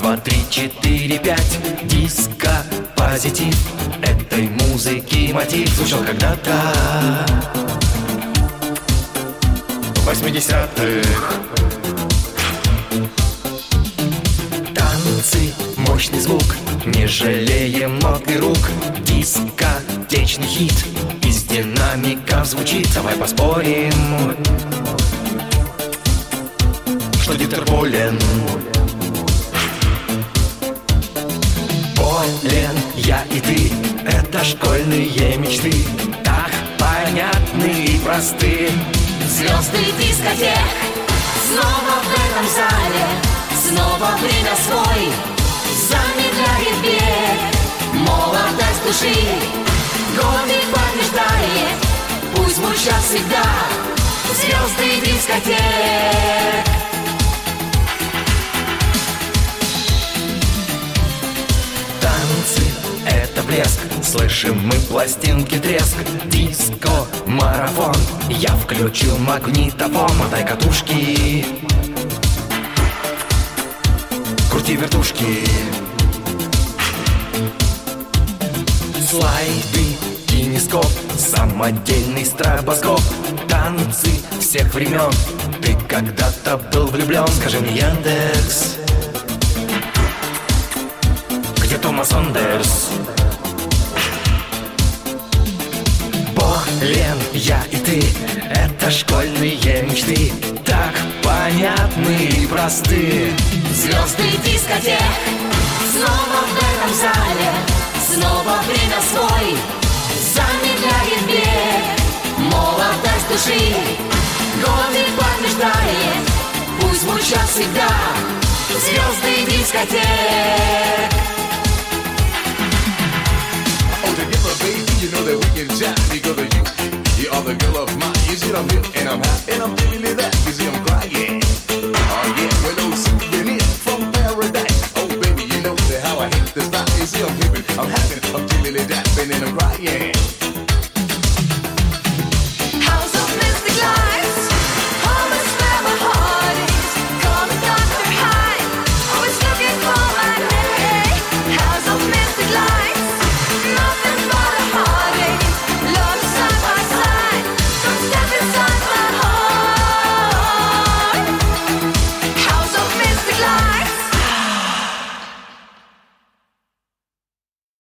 два, три, четыре, пять. Диско, позитив. Этой музыки мотив звучал когда-то в 80-х. Танцы, мощный звук, не жалеем ног и рук. Дискотечный хит из динамиков звучит. Давай поспорим, что диктор болен. Болен я и ты, это школьные мечты, так понятны и просты. Звезды дискотек снова в этом зале, снова время свой замедляет бег. Молодость души годы побеждает, пусть звучат всегда звезды дискотек. Танцы — это блеск, слышим мы пластинки треск. Диско, марафон, я включил магнитофон. Мотай катушки, крути вертушки. Слайды, кинескоп, самодельный стробоскоп. Танцы всех времен, ты когда-то был влюблен. Скажи мне, Яндекс, где Томас Андерс? Болен я и ты, это школьные мечты, так понятны и просты. Звезды дискотек снова в этом зале, снова время свой замедляет бег. Молодость души годы побеждает, пусть звучат всегда звезды дискотек. You know that we can chat because of you are the girl of my years. You I'm hip and I'm hot and I'm feeling it that. You see I'm crying. Oh yeah, well those souvenirs from paradise. Oh baby, you know that how I hit the spot. You see I'm hippin', I'm having, I'm feeling it that, and I'm crying.